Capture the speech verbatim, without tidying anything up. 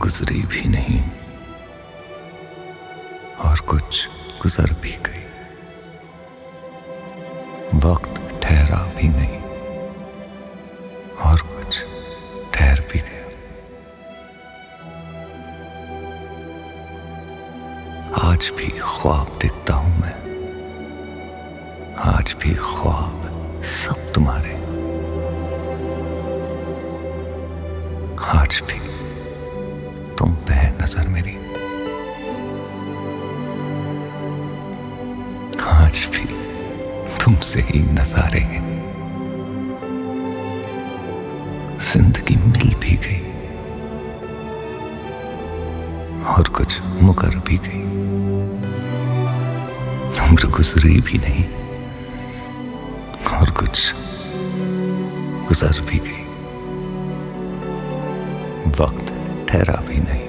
गुजरी भी नहीं और कुछ गुजर भी गई। वक्त ठहरा भी नहीं और कुछ ठहर भी गया। आज भी ख्वाब देखता हूं मैं, आज भी ख्वाब सब तुम्हारे, आज भी तुम पे है नजर मेरी, आज भी तुमसे ही नजारे हैं। जिंदगी मिल भी गई और कुछ मुकर भी गई। उम्र गुजरी भी नहीं और कुछ गुजर भी गई। वक्त ठहरा भी नहीं